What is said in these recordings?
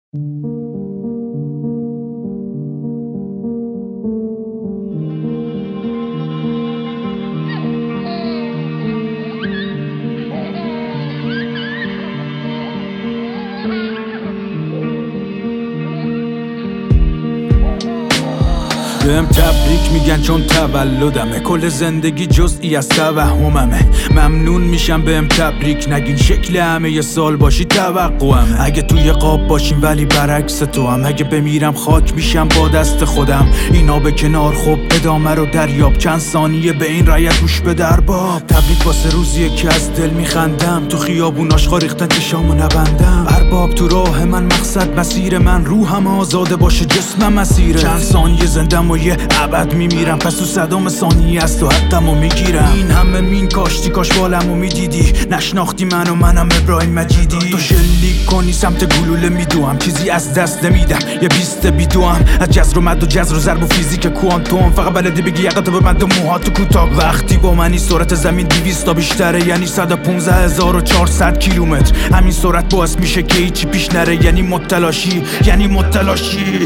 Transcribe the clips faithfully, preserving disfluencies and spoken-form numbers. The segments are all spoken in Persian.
بهم تبریک میگن چون تولدمه، کل زندگی جزئی از توهممه. ممنون میشم بهم تبریک نگین، شکل همه یه سال باشی توقعمه. اگه توی قاب باشیم ولی برعکس تو هم، اگه بمیرم خاک میشم با دست خودم. اینا به کنار، خب ادامه رو دریاب، چند ثانیه به این رایت گوش به درباب. تبریک واسه روزیه که از دل میخندم، تو خیابون آشغا ریختن چشامو نبندم. ارباب تو راه من، مقصد مسیر من، روحم آزاده باشه جسمم مسیره. چند ثانیه زندم و یه ابد میمیرم، پس تو صدام ثانیه از تو حقمو میگیرم. این همه مین کاشتی کاش بالمو میدیدی، نشناختی منو منم ابراهیم مجیدی. تو شلیک کنی سمت گلوله میدوام، چیزی از دست نمیدم، یه بیست بیدوام. از جزر و مد و جزر و ضرب و فیزیک کوانتوم، فقط بلدی بگی یقتو به مد و موهاتو کوتاه. وقتی با منی سرعت زمین دویست تا بیشتره، یعنی صد و پونزده هزار و چهارصد کیلومتر. همین سرعت باعث میشه که هیچی پیش نره، یعنی متلاشی، یعنی متلاشی.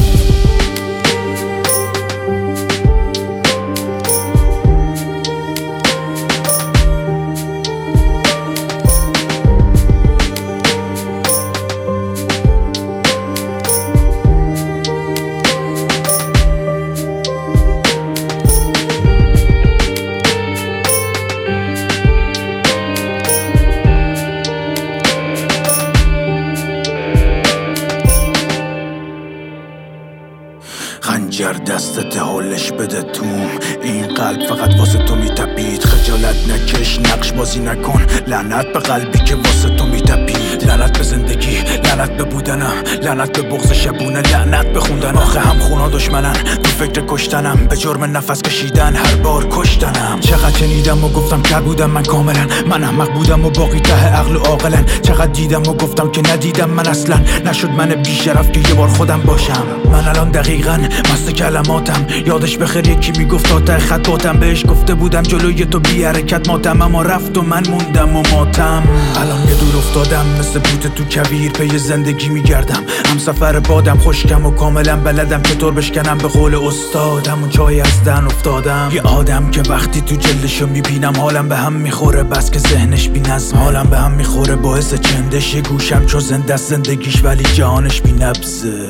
خنجر دستت حالش بده توم، این قلب فقط واسه تو میتپید. خجالت نکش، نقش بازی نکن، لعنت به قلبی که واسه تو میتپید. لعنت به زندگی، لعنت به بودنم، لعنت به بغض شبونه، لعنت به خوندن. آخه هم خونا دشمنن، تو فکر کشتنم، به جرم نفس کشیدن هر بار کشتنم. چقدر شنیدم و گفتم کر بودم من کاملا، من احمق بودم و باقی ته عقل و عاقلن. چقدر دیدم و گفتم که ندیدم من اصلا، نشد من بیشرف که یه بار خودم باشم. من الان دقیقاً مست کلماتم، یادش بخیر یکی میگفت تا ته خط باتم. بهش گفته بودم جلوی تو بی حرکت ماتم، اما رفت و من موندم و ماتم. الان یه دور افتادم مثل بوت تو کویر، پی زندگی میگردم، هم سفر بادم. خشکم و کاملا بلدم چطور بشکنم، به قول استادم. و جای از دهن افتادم، یه آدم که وقتی تو جلدشو میبینم حالم به هم میخوره، بس که ذهنش بی نظم. حالم به هم میخوره باعث چندش، یه گوشم چو زنده است زندگیش ولی جهانش بی نبضه.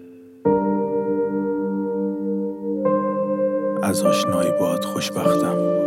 از آشنایی باهات خوشبختم.